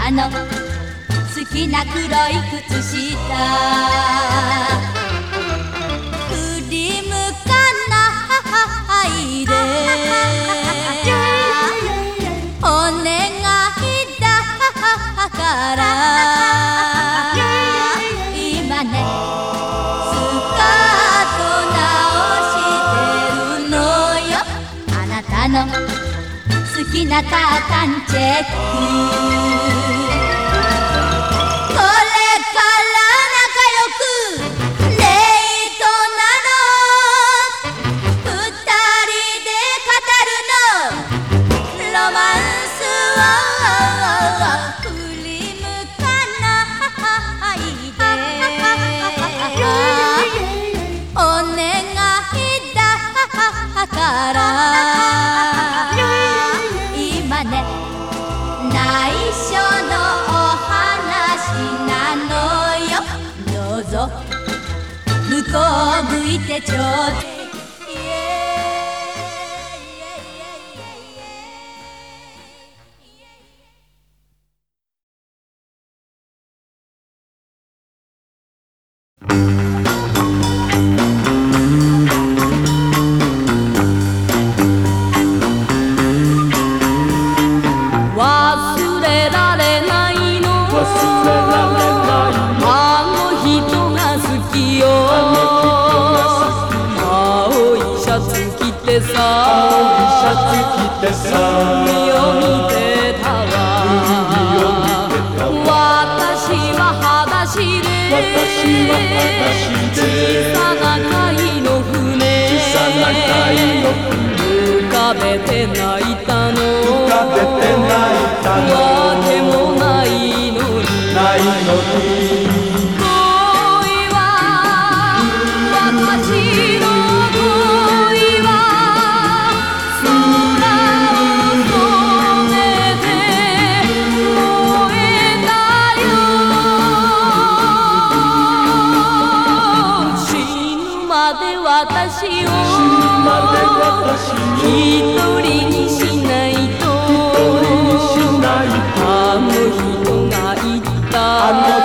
たの好きな黒い靴下振り向かないでお願いだから今ねスカート直してるのよあなたの好きなタータンチェックこれから仲良くデートなの二人で語るのロマンスを振り向かないでお願いだから今ね内緒のお話なのよどうぞ向こう向いてちょうだい忘れられないのあの人が好きよ青いシャツ着てさ海を見てたわ私は裸足で小さな貝の船浮かべて泣いたのわけもないのに恋は私の恋は空を染めて燃えたよ死ぬまで私を一人にしないとあの人が言った